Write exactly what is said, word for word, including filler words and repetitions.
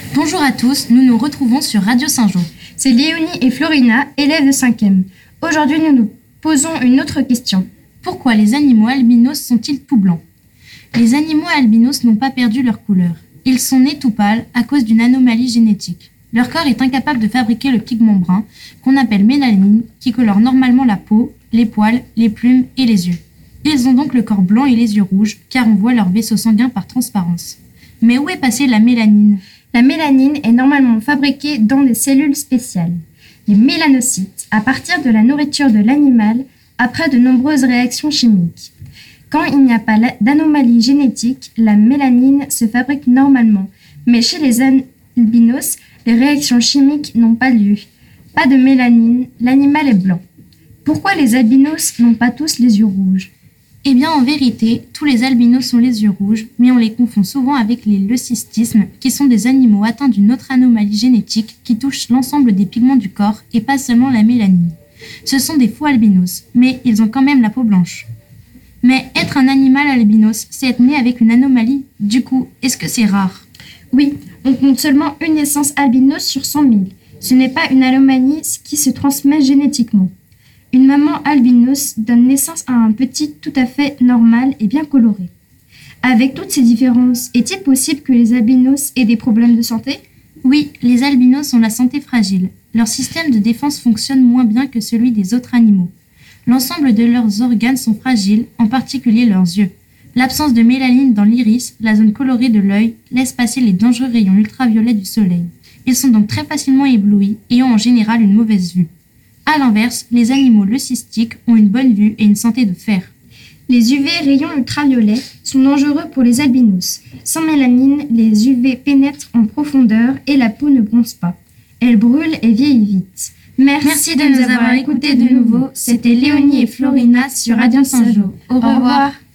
Bonjour à tous, nous nous retrouvons sur Radio Saint-Jean. C'est Léonie et Florina, élèves de cinquième. Aujourd'hui, nous nous posons une autre question. Pourquoi les animaux albinos sont-ils tout blancs ? Les animaux albinos n'ont pas perdu leur couleur. Ils sont nés tout pâles à cause d'une anomalie génétique. Leur corps est incapable de fabriquer le pigment brun, qu'on appelle mélanine, qui colore normalement la peau, les poils, les plumes et les yeux. Ils ont donc le corps blanc et les yeux rouges, car on voit leur vaisseau sanguin par transparence. Mais où est passée la mélanine ? La mélanine est normalement fabriquée dans des cellules spéciales, les mélanocytes, à partir de la nourriture de l'animal, après de nombreuses réactions chimiques. Quand il n'y a pas d'anomalie génétique, la mélanine se fabrique normalement, mais chez les albinos, les réactions chimiques n'ont pas lieu. Pas de mélanine, l'animal est blanc. Pourquoi les albinos n'ont pas tous les yeux rouges ? Eh bien, en vérité, tous les albinos ont les yeux rouges, mais on les confond souvent avec les leucistismes, qui sont des animaux atteints d'une autre anomalie génétique qui touche l'ensemble des pigments du corps et pas seulement la mélanine. Ce sont des faux albinos, mais ils ont quand même la peau blanche. Mais être un animal albinos, c'est être né avec une anomalie. Du coup, est-ce que c'est rare ? Oui, on compte seulement une naissance albinos sur cent mille. Ce n'est pas une anomalie qui se transmet génétiquement. Une maman albinos donne naissance à un petit tout à fait normal et bien coloré. Avec toutes ces différences, est-il possible que les albinos aient des problèmes de santé ? Oui, les albinos ont la santé fragile. Leur système de défense fonctionne moins bien que celui des autres animaux. L'ensemble de leurs organes sont fragiles, en particulier leurs yeux. L'absence de mélanine dans l'iris, la zone colorée de l'œil, laisse passer les dangereux rayons ultraviolets du soleil. Ils sont donc très facilement éblouis et ont en général une mauvaise vue. A l'inverse, les animaux leucistiques ont une bonne vue et une santé de fer. Les U V rayons ultraviolets sont dangereux pour les albinos. Sans mélanine, les U V pénètrent en profondeur et la peau ne bronze pas. Elle brûle et vieillit vite. Merci, Merci de nous avoir écoutés de nouveau. C'était Léonie et Florina sur Radio Saint-Jean. Au revoir.